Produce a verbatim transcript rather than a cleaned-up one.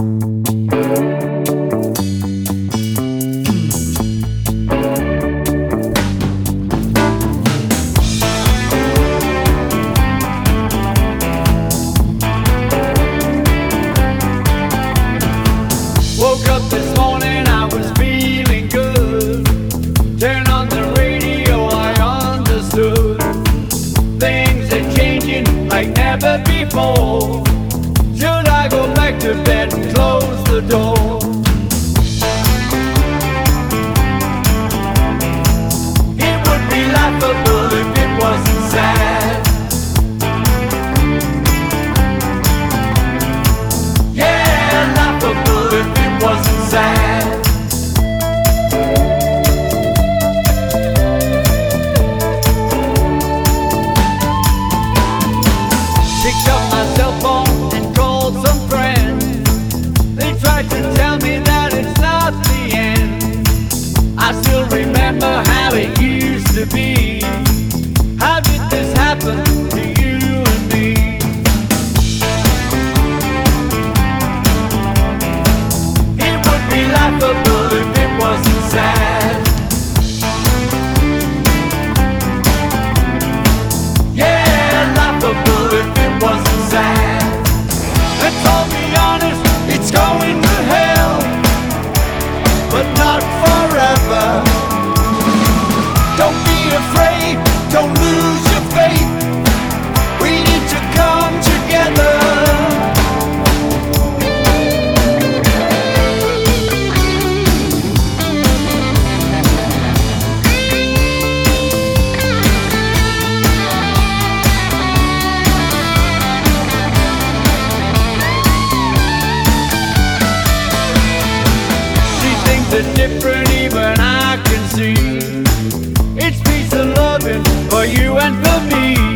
Woke up this morning, I was feeling good. Turned on the radio, I understood. Things are changing like never before. Should I go back to bed and close the door? It would be laughable if it wasn't sad. Yeah, laughable if it wasn't sad. Picked up my cell phone and called some friends. They tried to tell me that it's not the end. I still remember how it used to be. How did this happen to you and me? It would be laughable if it wasn't sad. Yeah, laughable if it wasn't sad. Let's all be honest, it's going to hell, but not forever. Don't be afraid, don't lose your faith. We need to come together. They're different, even I can see. It's peace and loving for you and for me.